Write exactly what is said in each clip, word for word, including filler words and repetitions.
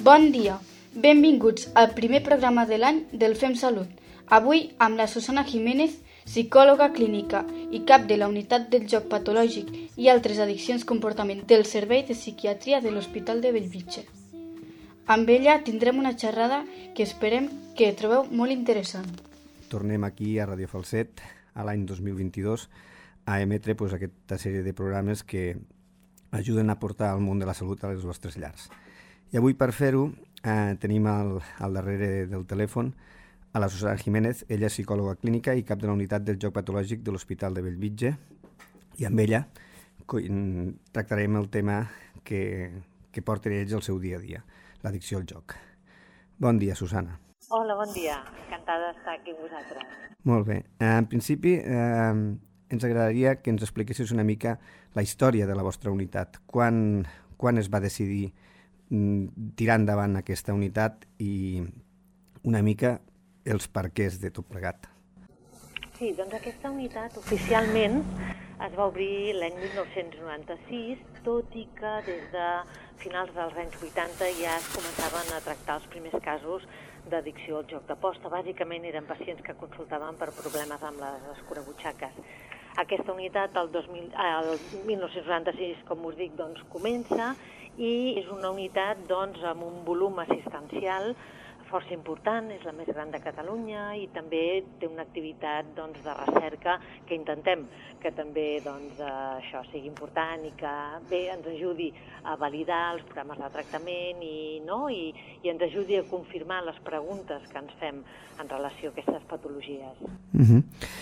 Bon dia, benvinguts al primer programa de l'any del Fem Salut. Avui amb la Susana Jiménez, psicòloga clínica i cap de la unitat del joc patològic i altres addiccions comportamentals del Servei de Psiquiatria de l'Hospital de Bellvitge. Amb ella tindrem una xerrada que esperem que trobeu molt interessant. Tornem aquí a Radio Falset a l'any dos mil vint-i-dos a emetre pues, aquesta sèrie de programes que ajuden a portar el món de la salut a les vostres llars. I avui per fer-ho eh, tenim al, al darrere del telèfon a la Susana Jiménez. Ella és psicòloga clínica i cap de la unitat del joc patològic de l'Hospital de Bellvitge, i amb ella tractarem el tema que, que porten ells el seu dia a dia, l'addicció al joc. Bon dia, Susana. Hola, bon dia. Encantada d'estar aquí amb vosaltres. Molt bé. En principi, eh, ens agradaria que ens expliquessis una mica la història de la vostra unitat. Quan, quan es va decidir tirar endavant aquesta unitat i una mica els perquès de tot plegat? Sí, doncs aquesta unitat oficialment es va obrir l'any mil nou-cents noranta-sis, tot i que des de finals dels anys vuitanta ja es començaven a tractar els primers casos d'addicció al joc d'aposta. Bàsicament eren pacients que consultaven per problemes amb les escurabutxaques. Aquesta unitat, el, dos mil, el mil nou-cents noranta-sis, com us dic, doncs, comença i és una unitat doncs, amb un volum assistencial força important, és la més gran de Catalunya i també té una activitat doncs, de recerca que intentem que també doncs, això sigui important i que bé, ens ajudi a validar els programes de tractament i, no? I, i ens ajudi a confirmar les preguntes que ens fem en relació a aquestes patologies. Uh-huh.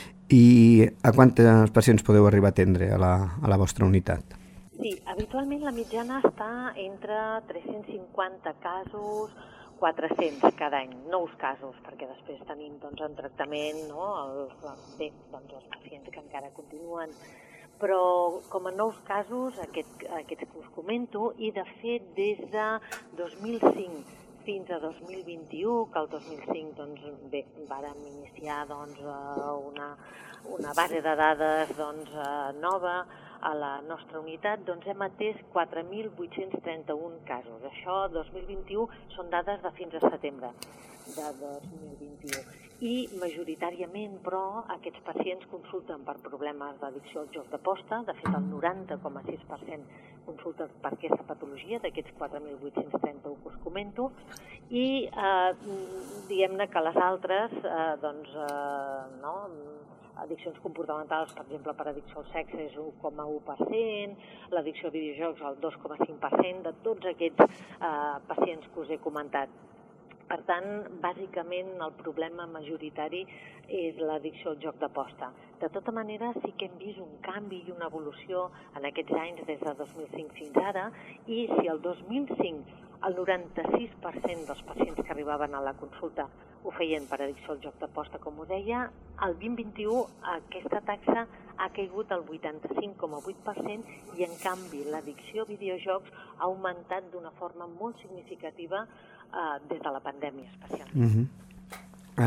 I a quantes pacients podeu arribar a atendre a la, a la vostra unitat? Sí, habitualment la mitjana està entre tres-cents cinquanta casos, quatre-cents cada any, nous casos, perquè després tenim doncs, en tractament no? els, bé, doncs, els pacients que encara continuen. Però com a nous casos, aquest, aquests que us comento, i de fet des de dos mil cinc fins a dos mil vint-i-u, que el dos mil cinc doncs, bé, vàrem iniciar doncs, una, una base de dades doncs, nova a la nostra unitat, doncs hem atès quatre mil vuit-cents trenta-un casos. Això, dos mil vint-i-u, són dades de fins a setembre de dos mil vint-i-u. I majoritàriament, però, aquests pacients consulten per problemes d'addicció al joc d'aposta. De fet, el noranta coma sis per cent consulten per aquesta patologia, d'aquests quatre mil vuit-cents trenta-un que us comento. I eh, diguem-ne que les altres, eh, doncs, eh, no, addiccions comportamentals, per exemple, per addicció al sexe és un coma u per cent, l'addicció a videojocs el dos coma cinc per cent, de tots aquests eh, pacients que us he comentat. Per tant, bàsicament el problema majoritari és l'addicció al joc d'aposta. De tota manera, sí que hem vist un canvi i una evolució en aquests anys des de dos mil cinc fins ara, i si el dos mil cinc el noranta-sis per cent dels pacients que arribaven a la consulta ho feien per addicció al joc d'aposta, com us deia, el vint vint-i-u aquesta taxa ha caigut al vuitanta-cinc coma vuit per cent i, en canvi, l'addicció a videojocs ha augmentat d'una forma molt significativa eh, des de la pandèmia, especialment. Uh-huh.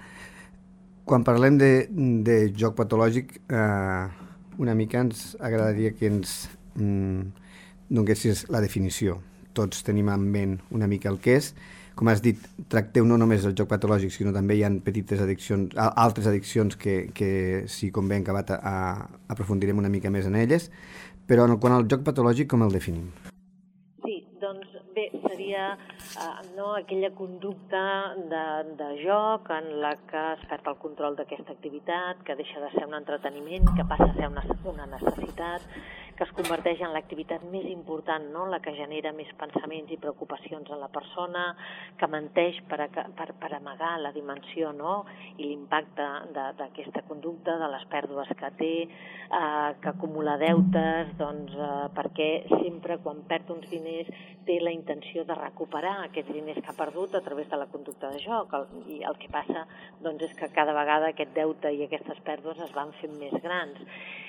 uh, quan parlem de, de joc patològic, uh, una mica ens agradaria que ens mm, donessis la definició. Tots tenim en ment una mica el que és. Com has dit, tracteu no només el joc patològic, sinó també hi ha petites addiccions, altres addiccions que, que si convé en acabat a, a, aprofundirem una mica més en elles, però quan el joc patològic com el definim? Sí, doncs bé, seria eh, no, aquella conducta de, de joc en la que es perd el control d'aquesta activitat, que deixa de ser un entreteniment, que passa a ser una, una necessitat, que es converteix en l'activitat més important, no? La que genera més pensaments i preocupacions en la persona, que menteix per, a, per, per amagar la dimensió no? I l'impacte d'aquesta conducta, de les pèrdues que té, eh, que acumula deutes, doncs, eh, perquè sempre quan perd uns diners té la intenció de recuperar aquests diners que ha perdut a través de la conducta de joc. El, I el que passa doncs, és que cada vegada aquest deute i aquestes pèrdues es van fent més grans.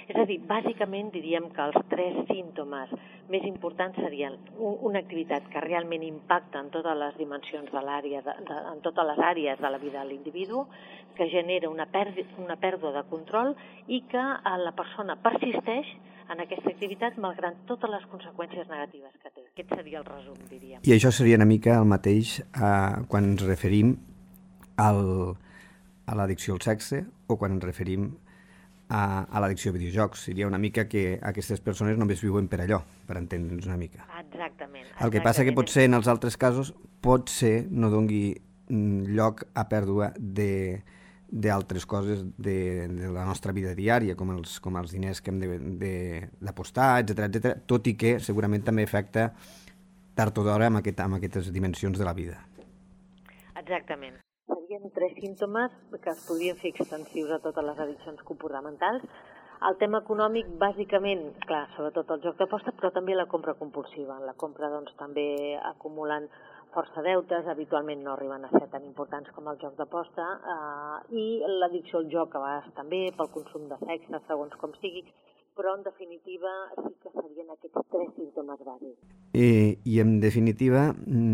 És a dir, bàsicament diríem que els tres símptomes més importants serien una activitat que realment impacta en totes les dimensions de l'àrea, de, de, en totes les àrees de la vida de l'individu, que genera una, pèrdi, una pèrdua de control i que la persona persisteix en aquesta activitat malgrat totes les conseqüències negatives que té. Aquest seria el resum, diríem. I això seria una mica el mateix eh, quan ens referim al, a l'addicció al sexe o quan ens referim a, a l'addicció a videojocs. Seria una mica que aquestes persones només viuen per allò, per entendre'ns una mica. Exactament. exactament. El que passa que pot ser, en els altres casos, pot ser no dongui lloc a pèrdua de d'altres coses de, de la nostra vida diària, com els, com els diners que hem d'apostar, etcètera, etcètera, tot i que segurament també afecta tard o d'hora amb, aquest, amb aquestes dimensions de la vida. Exactament. Serien tres símptomes que es podrien fer extensius a totes les addiccions comportamentals. El tema econòmic, bàsicament, clar, sobretot el joc d'aposta, però també la compra compulsiva. La compra, doncs, també acumulant força deutes, habitualment no arriben a ser tan importants com el joc d'aposta, eh, i l'addicció al joc a vegades també, pel consum de sexe, segons com sigui, però en definitiva sí que serien aquests tres símptomes bàsics. I, i en definitiva,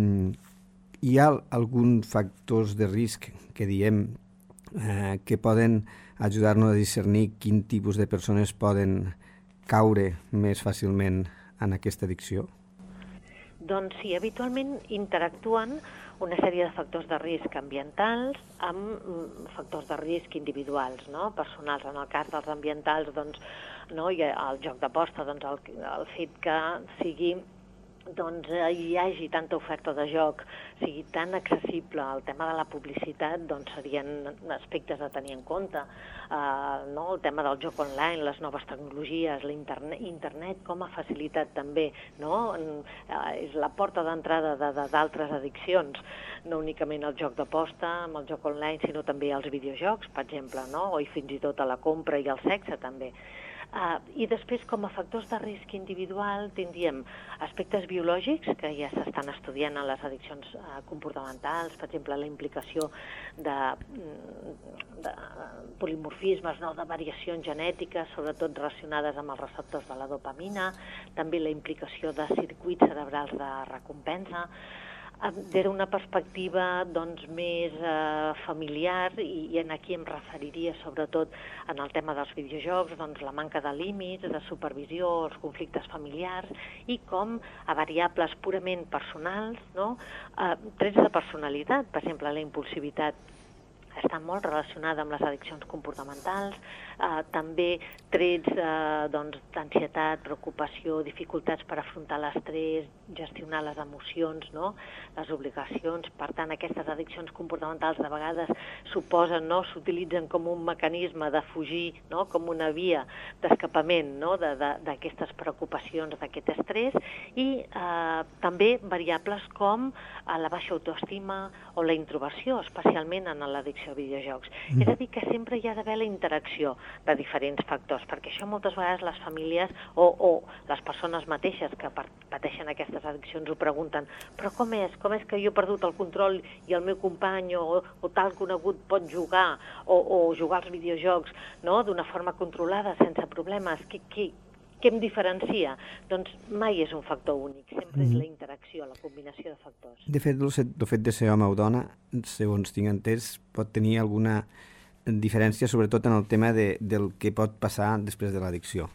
hi ha alguns factors de risc que diem eh, que poden ajudar-nos a discernir quin tipus de persones poden caure més fàcilment en aquesta addicció? Doncs sí, habitualment interactuen una sèrie de factors de risc ambientals amb factors de risc individuals, no? Personals. En el cas dels ambientals, doncs, no? I el joc d'aposta, doncs, el, el fet que sigui doncs hi hagi tanta oferta de joc, sigui tan accessible, el tema de la publicitat, doncs serien aspectes a tenir en compte. Uh, no? El tema del joc online, les noves tecnologies, l'internet, internet com a facilitat també, no? Uh, és la porta d'entrada d'altres addiccions, no únicament el joc d'aposta, amb el joc online, sinó també els videojocs, per exemple, no? O i fins i tot a la compra i al sexe també. Uh, I després, com a factors de risc individual, tindríem aspectes biològics que ja s'estan estudiant en les addiccions uh, comportamentals, per exemple, la implicació de, de polimorfismes, no? De variacions genètiques, sobretot relacionades amb els receptors de la dopamina, també la implicació de circuits cerebrals de recompensa. Des d'una perspectiva doncs, més eh, familiar, i, i aquí em referiria sobretot en el tema dels videojocs, doncs, la manca de límits, de supervisió, els conflictes familiars, i com a variables purament personals, no? eh, trets de personalitat, per exemple, la impulsivitat està molt relacionada amb les addiccions comportamentals, eh, també trets eh, doncs, d'ansietat, preocupació, dificultats per afrontar l'estrès, gestionar les emocions, no? Les obligacions. Per tant, aquestes addiccions comportamentals de vegades suposen, no? S'utilitzen com un mecanisme de fugir, no? Com una via d'escapament, no? d'aquestes preocupacions, d'aquest estrès, i eh, també variables com eh, la baixa autoestima o la introversió, especialment en l'addicció a videojocs. Mm. És a dir, que sempre hi ha d'haver la interacció de diferents factors, perquè això moltes vegades les famílies o, o les persones mateixes que pateixen aquestes addiccions ho pregunten, però com és? Com és que jo he perdut el control i el meu company o, o tal conegut pot jugar o, o jugar als videojocs, no? D'una forma controlada, sense problemes? Què, què, què em diferencia? Doncs mai és un factor únic, sempre mm. és la interacció, la combinació de factors. De fet, el fet de ser home o dona, segons tinc entès, pot tenir alguna diferència, sobretot en el tema de, del que pot passar després de l'addicció.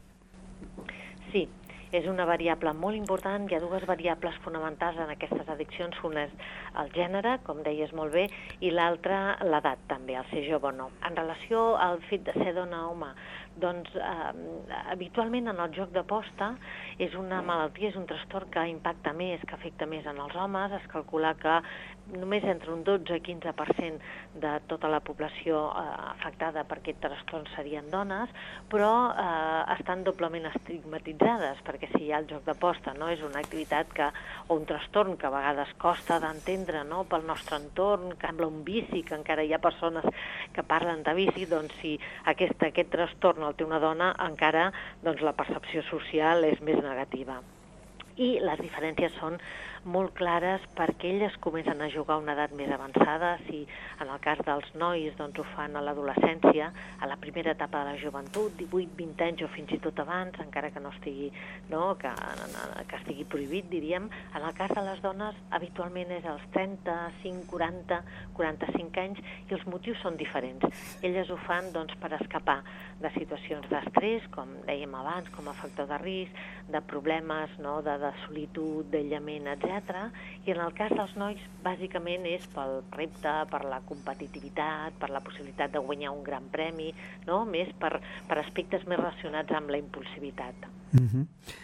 Sí, és una variable molt important. Hi ha dues variables fonamentals en aquestes addiccions. Una és el gènere, com deies molt bé, i l'altra l'edat també, el ser jove o no. En relació al fet de ser dona o home, doncs eh, habitualment en el joc d'aposta és una malaltia, és un trastorn que impacta més, que afecta més en els homes. Es calcula que només entre un dotze i quinze per cent de tota la població eh, afectada per aquest trastorn serien dones, però eh, estan doblement estigmatitzades, perquè si hi ha el joc d'aposta, no? És una activitat que, o un trastorn que a vegades costa d'entendre, no? Pel nostre entorn, que sembla un vici, que encara hi ha persones que parlen de vici, doncs si aquest, aquest trastorn el té una dona, encara doncs, la percepció social és més negativa. I les diferències són molt clares perquè elles comencen a jugar a una edat més avançada. Si en el cas dels nois doncs, ho fan a l'adolescència, a la primera etapa de la joventut, divuit, vint anys o fins i tot abans, encara que no estigui, no, que, que estigui prohibit, diríem. En el cas de les dones, habitualment és als trenta-cinc, quaranta, quaranta-cinc anys, i els motius són diferents. Elles ho fan doncs, per escapar de situacions d'estrès, com dèiem abans, com a factor de risc, de problemes, no, de, de solitud, d'aïllament, etcètera. I en el cas dels nois, bàsicament és pel repte, per la competitivitat, per la possibilitat de guanyar un gran premi, no? Més per, per aspectes més relacionats amb la impulsivitat. Uh-huh.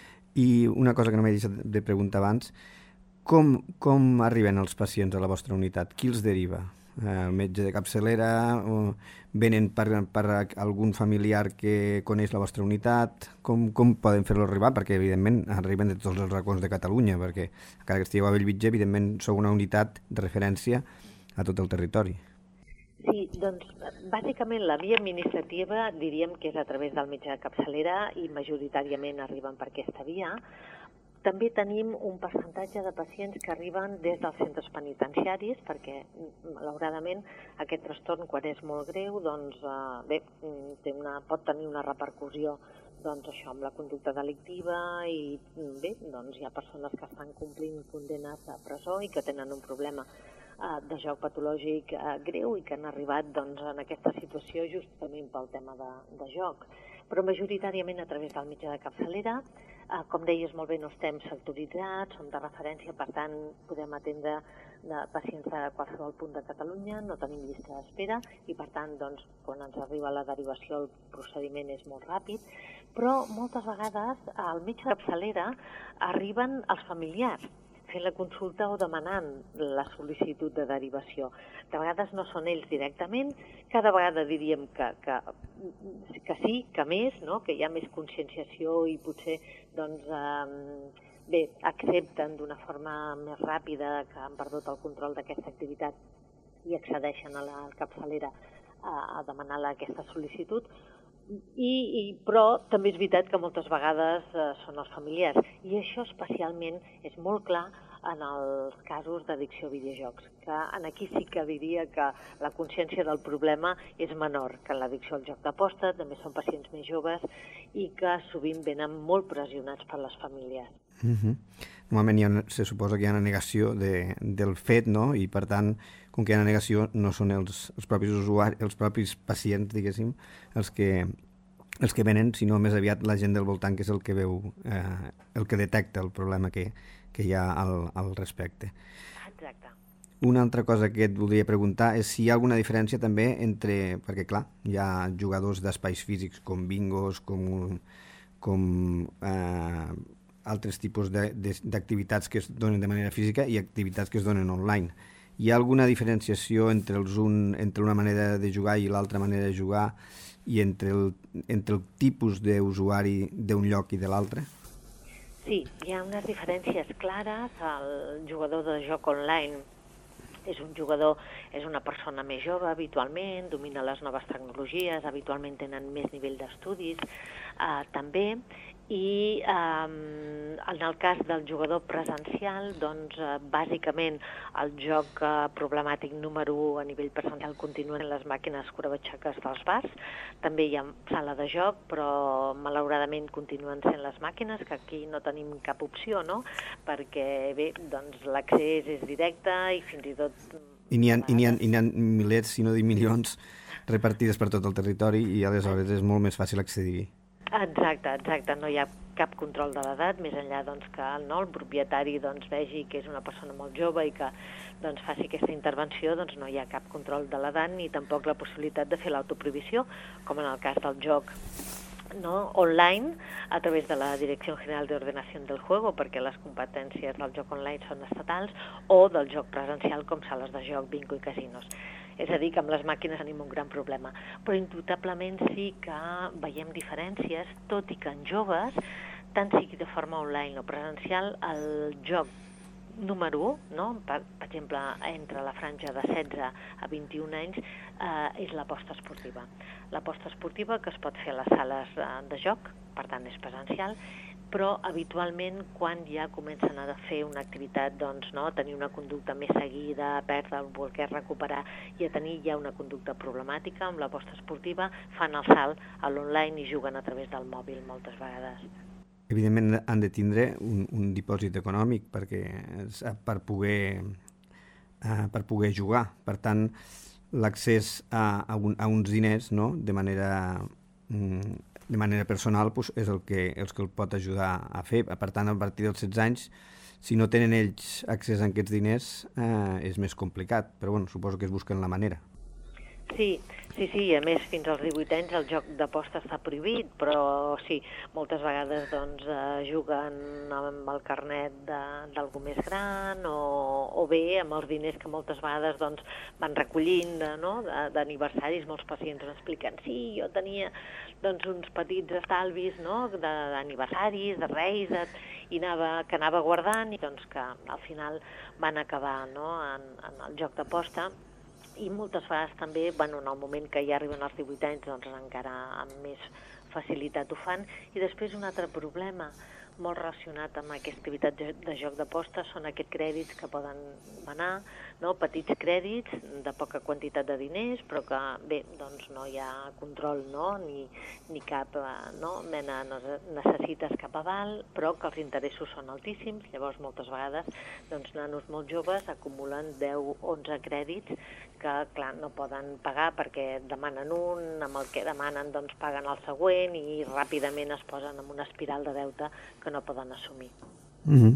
I una cosa que no m'he deixat de preguntar abans, com, com arriben els pacients a la vostra unitat? Qui els deriva? El metge de capçalera, o venen per, per algun familiar que coneix la vostra unitat? Com, com poden fer-lo arribar? Perquè, evidentment, arriben de tots els racons de Catalunya, perquè, encara que estigueu a Bellvitge, evidentment, sou una unitat de referència a tot el territori. Sí, doncs, bàsicament la via administrativa diríem que és a través del metge de capçalera i majoritàriament arriben per aquesta via. També tenim un percentatge de pacients que arriben des dels centres penitenciaris, perquè, malauradament, aquest trastorn, quan és molt greu, doncs, eh, bé, té una, pot tenir una repercussió doncs, això, amb la conducta delictiva i bé, doncs, hi ha persones que estan complint condenes de presó i que tenen un problema eh, de joc patològic eh, greu i que han arribat doncs, en aquesta situació justament pel tema de, de joc. Però majoritàriament a través del metge de capçalera. Eh, com deies molt bé, no estem sectoritzats, som de referència, per tant podem atendre de pacients de qualsevol punt de Catalunya, no tenim llista d'espera i per tant doncs, quan ens arriba la derivació el procediment és molt ràpid, però moltes vegades al metge de capçalera arriben els familiars fent la consulta o demanant la sol·licitud de derivació. De vegades no són ells directament, cada vegada diríem que, que, que sí, que més, no? Que hi ha més conscienciació i potser doncs, eh, bé, accepten d'una forma més ràpida que han perdut el control d'aquesta activitat i accedeixen a la capçalera a, a demanar aquesta sol·licitud. I, i, però també és veritat que moltes vegades eh, són els familiars i això especialment és molt clar en els casos d'addicció a videojocs, que en aquí sí que diria que la consciència del problema és menor que en l'addicció al joc d'aposta, també són pacients més joves i que sovint venen molt pressionats per les famílies. Uh-huh. Normalment hi ha, se suposa que hi ha una negació de, del fet, no? I per tant, com que hi ha una negació, no són els, els propis usuaris, els propis pacients, diguéssim, els que, els que venen, sinó més aviat la gent del voltant, que és el que veu, eh, el que detecta el problema que, que hi ha al, al respecte. Exacte. Una altra cosa que et voldria preguntar és si hi ha alguna diferència també entre, perquè clar, hi ha jugadors d'espais físics com bingos, com, com eh, altres tipus d'activitats que es donen de manera física i activitats que es donen online. Hi ha alguna diferenciació entre, els un, entre una manera de jugar i l'altra manera de jugar i entre el, entre el tipus d'usuari d'un lloc i de l'altre? Sí, hi ha unes diferències clares. El jugador de joc online és un jugador, és una persona més jove habitualment, domina les noves tecnologies, habitualment tenen més nivell d'estudis, eh, també, i eh, en el cas del jugador presencial, doncs eh, bàsicament el joc eh, problemàtic número u a nivell presencial continuen les màquines escurabutxaques dels bars, també hi ha sala de joc, però malauradament continuen sent les màquines, que aquí no tenim cap opció, no? Perquè bé, doncs l'accés és directe i fins i tot... I n'hi ha, i n'hi ha, i n'hi ha milers, si no dir milions, repartides per tot el territori i aleshores és molt més fàcil accedir-hi. Exacte, exacte, no hi ha cap control de l'edat, més enllà doncs, que no, el propietari doncs, vegi que és una persona molt jove i que doncs, faci aquesta intervenció, doncs no hi ha cap control de l'edat ni tampoc la possibilitat de fer l'autoprohibició, com en el cas del joc no, online, a través de la Direcció General de Ordenación del Juego, perquè les competències del joc online són estatals, o del joc presencial, com sales de joc, bingo i casinos. És a dir, que amb les màquines tenim un gran problema. Però indubtablement sí que veiem diferències, tot i que en joves, tant sigui de forma online o presencial, el joc número u, no? per, per exemple, entre la franja de setze a vint-i-un anys, eh, és l'aposta esportiva. L'aposta esportiva que es pot fer a les sales de joc, per tant és presencial, però habitualment quan ja comencen a fer una activitat, doncs, no, tenir una conducta més seguida, a perdre el voler recuperar i a tenir ja una conducta problemàtica amb l'aposta esportiva, fan el salt a l'online i juguen a través del mòbil moltes vegades. Evidentment han de tindre un, un dipòsit econòmic perquè, per, poder, uh, per poder jugar. Per tant, l'accés a, a, un, a uns diners, no, de manera... Um, de manera personal, doncs, és el que, els que el pot ajudar a fer. Per tant, a partir dels setze anys, si no tenen ells accés a aquests diners, eh, és més complicat, però bueno, suposo que es busquen la manera. Sí, sí, sí, a més fins als divuit anys el joc d'aposta està prohibit, però sí, moltes vegades doncs, eh, juguen amb el carnet d'algú més gran o, o bé amb els diners que moltes vegades doncs, van recollint no? d'aniversaris. Molts pacients ens expliquen, sí, jo tenia doncs, uns petits estalvis no? d'aniversaris, de reis, de, i anava, que anava guardant i doncs, que al final van acabar no? en, en el joc d'aposta. I moltes vegades també, bueno, en el moment que ja arriben als divuit anys, doncs encara amb més facilitat ho fan. I després un altre problema molt relacionat amb aquesta activitat de joc d'aposta són aquests crèdits que poden manar, no? Petits crèdits de poca quantitat de diners, però que bé, doncs no hi ha control no? ni, ni cap no? mena, no necessites cap aval, però que els interessos són altíssims. Llavors moltes vegades doncs, nanos molt joves acumulen deu o onze crèdits que clar, no poden pagar perquè demanen un, amb el que demanen doncs, paguen el següent i ràpidament es posen en una espiral de deute que no poden assumir. Mm-hmm.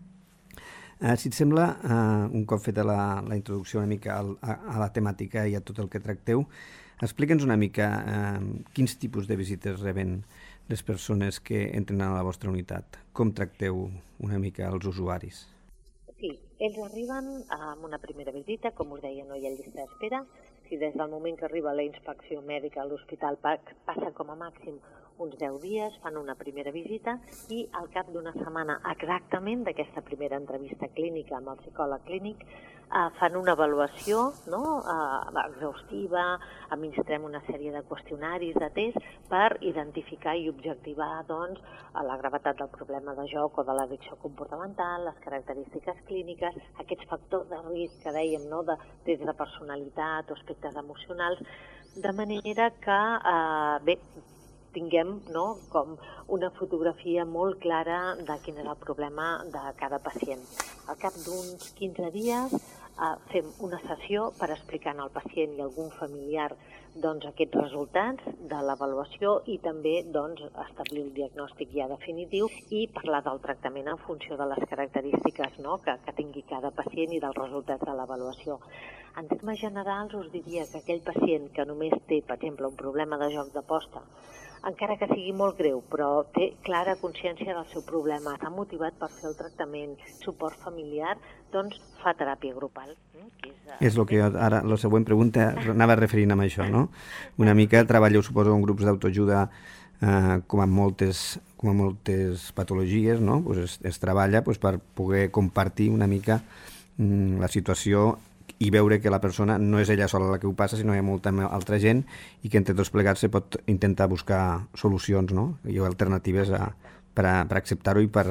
Uh, si et sembla, uh, un cop feta la, la introducció una mica al, a, a la temàtica i a tot el que tracteu, explica'ns una mica uh, quins tipus de visites reben les persones que entren a la vostra unitat. Com tracteu una mica els usuaris? Sí, ells arriben amb una primera visita, com us deia, no hi ha llista d'espera. Si des del moment que arriba la inspecció mèdica a l'hospital passa com a màxim uns deu dies, fan una primera visita i al cap d'una setmana exactament d'aquesta primera entrevista clínica amb el psicòleg clínic eh, fan una avaluació no? eh, exhaustiva, administrem una sèrie de qüestionaris, de tests per identificar i objectivar doncs, la gravetat del problema de joc o de l'addicció comportamental, les característiques clíniques, aquests factors de risc que dèiem, no? de, des de personalitat o aspectes emocionals, de manera que eh, bé, tinguem no, com una fotografia molt clara de quin és el problema de cada pacient. Al cap d'uns quinze dies eh, fem una sessió per explicar al pacient i a algun familiar doncs, aquests resultats de l'avaluació i també doncs, establir el diagnòstic ja definitiu i parlar del tractament en funció de les característiques no, que, que tingui cada pacient i dels resultats de l'avaluació. En termes generals us diria que aquell pacient que només té, per exemple, un problema de joc d'aposta, encara que sigui molt greu, però té clara consciència del seu problema, està motivat per fer el tractament, suport familiar, doncs fa teràpia grupal. Que és, uh... és el que jo, ara, la següent pregunta anava referint amb això, no? Una mica treballeu, suposo, en grups d'autoajuda eh, com en moltes, com en moltes patologies, no? Pues es, es treballa pues, per poder compartir una mica mm, la situació i veure que la persona no és ella sola la que ho passa, sinó hi ha molta altra gent i que entre tots plegats se pot intentar buscar solucions no? I alternatives a, per, a, per acceptar-ho i per,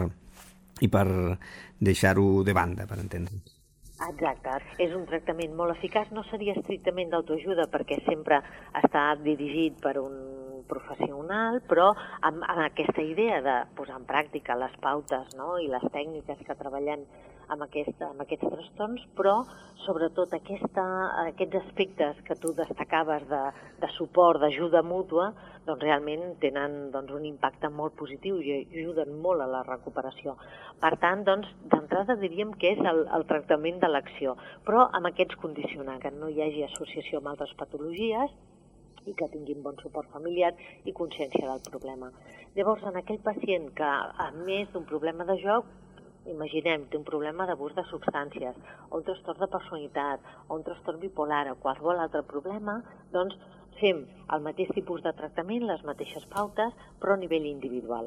i per deixar-ho de banda, per entendre'ns. Exacte. És un tractament molt eficaç. No seria estrictament d'autoajuda perquè sempre està dirigit per un professional, però amb, amb aquesta idea de posar en pràctica les pautes no? I les tècniques que treballen amb, aquesta, amb aquests trastorns, però sobretot aquesta, aquests aspectes que tu destacaves de, de suport, d'ajuda mútua, doncs realment tenen doncs, un impacte molt positiu i ajuden molt a la recuperació. Per tant, doncs, d'entrada diríem que és el, el tractament de l'acció, però amb aquests condicionants, que no hi hagi associació amb altres patologies i que tinguin bon suport familiar i consciència del problema. Llavors, en aquell pacient que, a més d'un problema de joc, imaginem, té un problema d'abús de substàncies, o un trastorn de personalitat, o un trastorn bipolar, o qualsevol altre problema, doncs fem el mateix tipus de tractament, les mateixes pautes, però a nivell individual.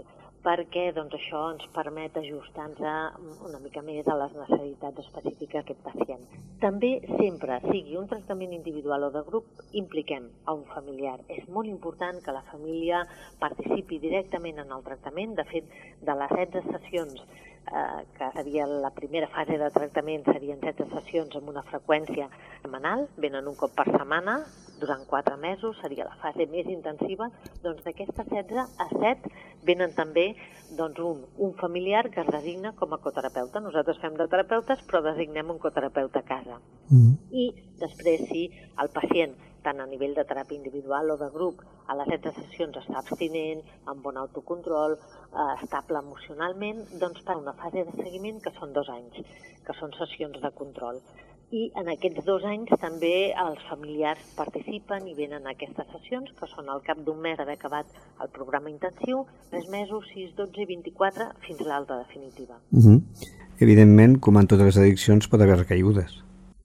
perquè doncs, això ens permet ajustar-nos una mica més a les necessitats específiques d'aquest pacient. També sempre, sigui un tractament individual o de grup, impliquem a un familiar. És molt important que la família participi directament en el tractament. De fet, de les setze sessions, eh, que seria la primera fase de tractament, serien setze sessions amb una freqüència setmanal, venen un cop per setmana, durant quatre mesos, seria la fase més intensiva, doncs d'aquestes setze a set venen també doncs, un, un familiar que es designa com a coterapeuta. Nosaltres fem de terapeutes, però designem un coterapeuta a casa. Mm. I després, si el pacient, tant a nivell de teràpia individual o de grup, a les setze sessions està abstinent, amb bon autocontrol, eh, estable emocionalment, doncs per una fase de seguiment que són dos anys, que són sessions de control. I en aquests dos anys també els familiars participen i venen a aquestes sessions, que són al cap d'un mes d'haver acabat el programa intensiu, tres mesos, sis, dotze i vint-i-quatre, fins a l'alta definitiva. Uh-huh. Evidentment, com en totes les addiccions, pot haver recaigudes.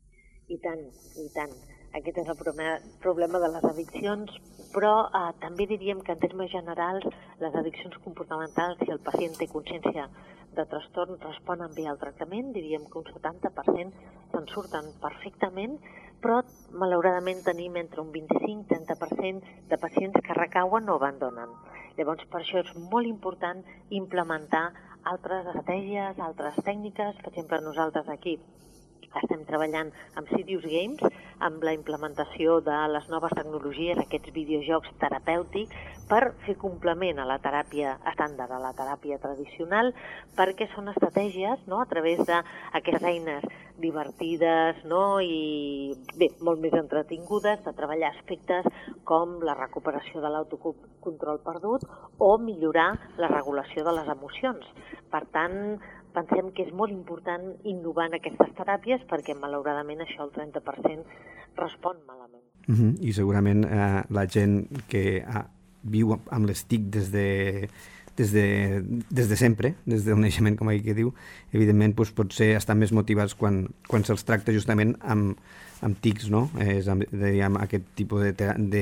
I tant, i tant. Aquest és el problema de les addiccions, però eh, també diríem que en termes generals les addiccions comportamentals, si el pacient té consciència de trastorn, responen bé al tractament, diríem que un setanta per cent se'n surten perfectament, però malauradament tenim entre un vint-i-cinc i trenta per cent de pacients que recauen o abandonen. Llavors, per això és molt important implementar altres estratègies, altres tècniques. Per exemple, nosaltres aquí estem treballant amb Serious Games, amb la implementació de les noves tecnologies, aquests videojocs terapèutics, per fer complement a la teràpia estàndard, a la teràpia tradicional, perquè són estratègies, no?, a través d'aquestes eines divertides, no?, i bé, molt més entretingudes, de treballar aspectes com la recuperació de l'autocontrol perdut o millorar la regulació de les emocions. Per tant, pensem que és molt important innovar en aquestes teràpies perquè, malauradament, això el trenta per cent respon malament. Uh-huh. I segurament eh, la gent que ah, viu amb les TIC des de, des, de, des de sempre, des del naixement, com aquí que diu, evidentment doncs, potser estan més motivats quan, quan se'ls tracta justament amb, amb TICs, no? És amb, diguem, aquest tipus de... de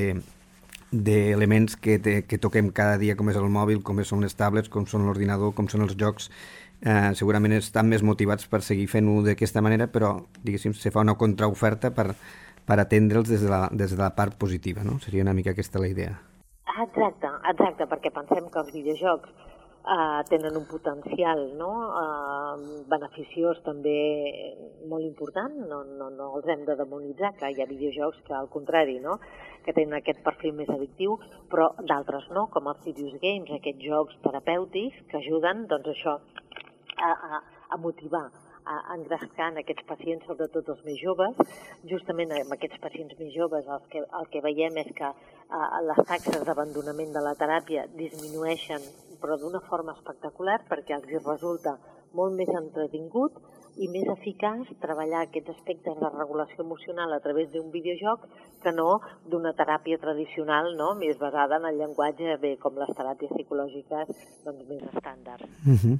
d'elements que, te, que toquem cada dia, com és el mòbil, com són les tablets, com són l'ordinador, com són els jocs. Eh, segurament estan més motivats per seguir fent-ho d'aquesta manera, però diguéssim, se fa una contraoferta per, per atendre'ls des de, la, des de la part positiva, no? Seria una mica aquesta la idea. Exacte, exacte, perquè pensem que els videojocs eh, tenen un potencial, no?, eh, beneficiós també molt important. No, no, no els hem de demonitzar, que hi ha videojocs que al contrari, no?, que tenen aquest perfil més addictiu, però d'altres no, com els Serious Games, aquests jocs terapèutics que ajuden, doncs això, a, a, a motivar, a engrescar en aquests pacients, sobretot els més joves. Justament amb aquests pacients més joves el que, el que veiem és que a, les taxes d'abandonament de la teràpia disminueixen, però d'una forma espectacular, perquè els resulta molt més entretingut i més eficaç treballar aquests aspectes de regulació emocional a través d'un videojoc que no d'una teràpia tradicional, no?, més basada en el llenguatge, bé, com les teràpies psicològiques, doncs més estàndard. Uh-huh.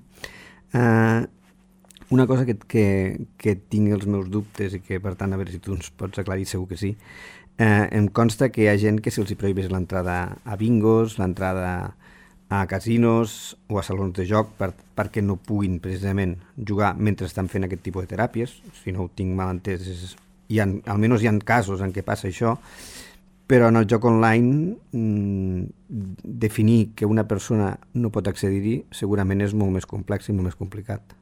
Uh, una cosa que, que, que tinc els meus dubtes i que, per tant, a veure si tu ens pots aclarir, segur que sí, uh, em consta que hi ha gent que se'ls prohibeix l'entrada a bingos, l'entrada a casinos o a salons de joc per, perquè no puguin precisament jugar mentre estan fent aquest tipus de teràpies. Si no ho tinc mal entès, és, hi ha, almenys hi ha casos en què passa això, però en el joc online mmm, definir que una persona no pot accedir-hi segurament és molt més complex i molt més complicat.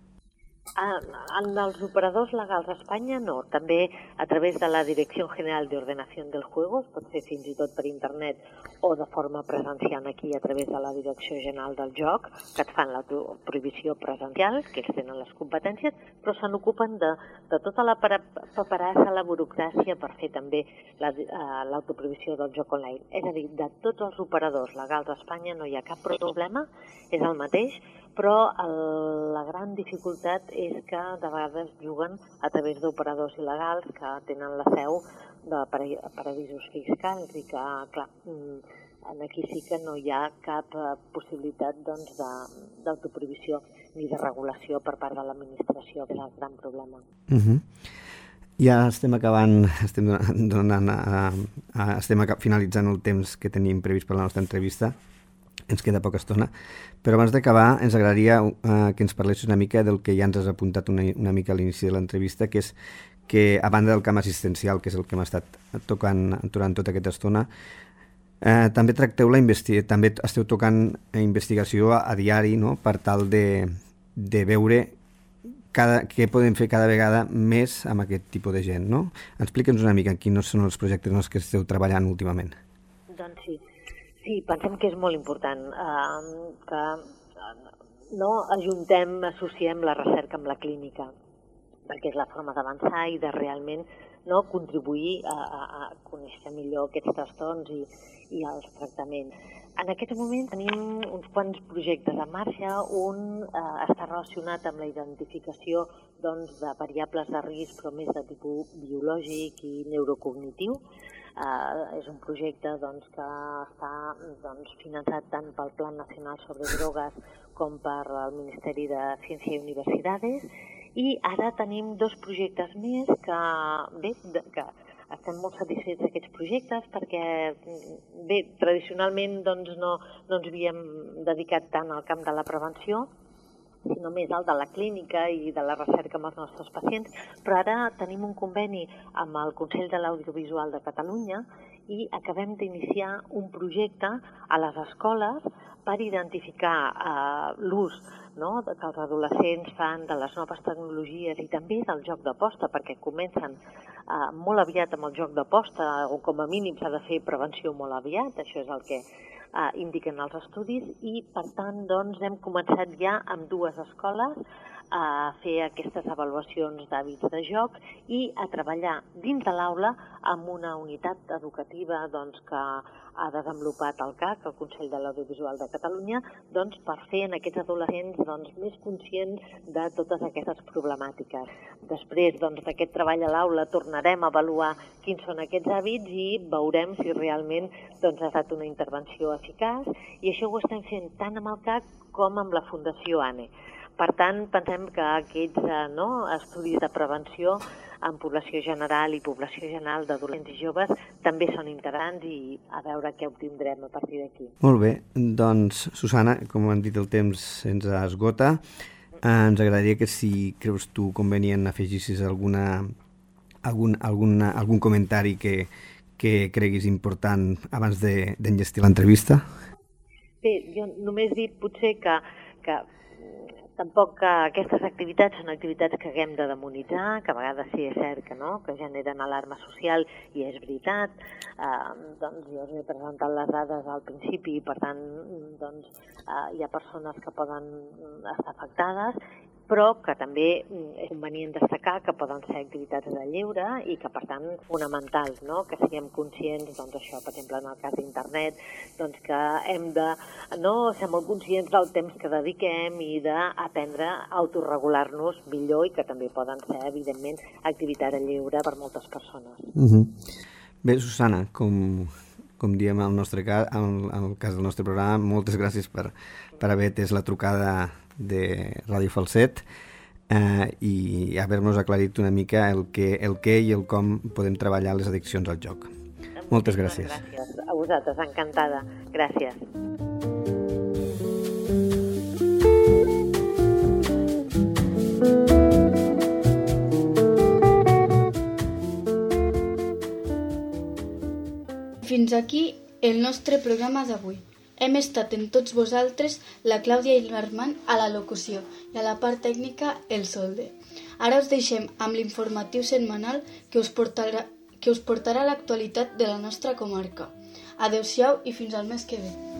En els operadors legals a Espanya no, també a través de la Direcció General de Ordenación del Juego, es pot fer fins i tot per internet o de forma presencial aquí a través de la Direcció General del Joc, que et fan la prohibició presencial, que ells tenen les competències, però se n'ocupen de, de tota la paperassa, la burocràcia per fer també l'autoprohibició del joc online. És a dir, de tots els operadors legals a Espanya no hi ha cap problema, és el mateix, però el, la gran dificultat és que de vegades juguen a través d'operadors il·legals que tenen la seu de paradisos fiscals i que, clar, aquí sí que no hi ha cap possibilitat doncs, d'autoprohibició ni de regulació per part de l'administració, que és el gran problema. Uh-huh. Ja estem acabant, estem, donant a, a, estem finalitzant el temps que tenim previst per la nostra entrevista. ens queda poca estona, però abans d'acabar ens agradaria uh, que ens parlessis una mica del que ja ens has apuntat una, una mica a l'inici de l'entrevista, que és que a banda del camp assistencial, que és el que hem estat tocant durant tota aquesta estona, eh, també tracteu la investi- també esteu tocant investigació a, a diari, no?, per tal de, de veure cada, què podem fer cada vegada més amb aquest tipus de gent, no? Explica'ns una mica quins són els projectes en els que esteu treballant últimament. Doncs sí. Sí, pensem que és molt important eh, que no ajuntem, associem la recerca amb la clínica, perquè és la forma d'avançar i de realment no, contribuir a, a, a conèixer millor aquests trastorns i, i els tractaments. En aquest moment tenim uns quants projectes en marxa. Un eh, està relacionat amb la identificació doncs, de variables de risc, però més de tipus biològic i neurocognitiu. Uh, és un projecte doncs, que està doncs, finançat tant pel Plan Nacional sobre Drogues com per el Ministeri de Ciència i Universitats. I ara tenim dos projectes més que, bé, que estem molt satisfets d'aquests projectes perquè bé, tradicionalment doncs, no, no ens havíem dedicat tant al camp de la prevenció, sinó més al de la clínica i de la recerca amb els nostres pacients, però ara tenim un conveni amb el Consell de l'Audiovisual de Catalunya i acabem d'iniciar un projecte a les escoles per identificar eh, l'ús no, que els adolescents fan de les noves tecnologies i també del joc d'aposta, perquè comencen eh, molt aviat amb el joc d'aposta, o com a mínim s'ha de fer prevenció molt aviat, això és el que Uh, indiquen els estudis i, per tant, doncs, hem començat ja amb dues escoles a fer aquestes avaluacions d'hàbits de joc i a treballar dins de l'aula amb una unitat educativa doncs, que ha desenvolupat el C A C, el Consell de l'Audiovisual de Catalunya, doncs, per fer en aquests adolescents doncs, més conscients de totes aquestes problemàtiques. Després doncs, d'aquest treball a l'aula tornarem a avaluar quins són aquests hàbits i veurem si realment doncs, ha estat una intervenció eficaç, i això ho estem fent tant amb el C A C com amb la Fundació A N E. Per tant, pensem que aquests eh, no, estudis de prevenció en població general i població general d'adolescents i joves també són interessants i a veure què obtindrem a partir d'aquí. Molt bé, doncs, Susana, com hem dit, el temps ens esgota. Eh, ens agradaria que, si creus tu convenient, afegissis alguna, algun, alguna, algun comentari que, que creguis important abans d'enllestir de, l'entrevista. Bé, jo només dic potser que, que tampoc que aquestes activitats són activitats que haguem de demonitzar, que a vegades sí és cert que no, que generen alarma social, i és veritat. Eh, doncs jo us he presentat les dades al principi i, per tant, doncs, eh, hi ha persones que poden estar afectades, però que també és convenient destacar que poden ser activitats de lleure i que, per tant, fonamentals, no? Que siguem conscients, doncs això, per exemple, en el cas d'internet, doncs que hem de no, ser molt conscients del temps que dediquem i d'aprendre a autorregular-nos millor, i que també poden ser, evidentment, activitats de lleure per moltes persones. Uh-huh. Bé, Susana, com, com diem en el, nostre cas, en el cas del nostre programa, moltes gràcies per, per haver atès la trucada de Ràdio Falset eh, i haver-nos aclarit una mica el que, el què i el com podem treballar les addiccions al joc. Moltes gràcies. Gràcies. A vosaltres, encantada. Gràcies. Fins aquí el nostre programa d'avui. Hem estat amb tots vosaltres la Clàudia i l'Armand a la locució i a la part tècnica el Solde. Ara us deixem amb l'informatiu setmanal que us portarà, que us portarà l'actualitat de la nostra comarca. Adéu-siau i fins al mes que ve.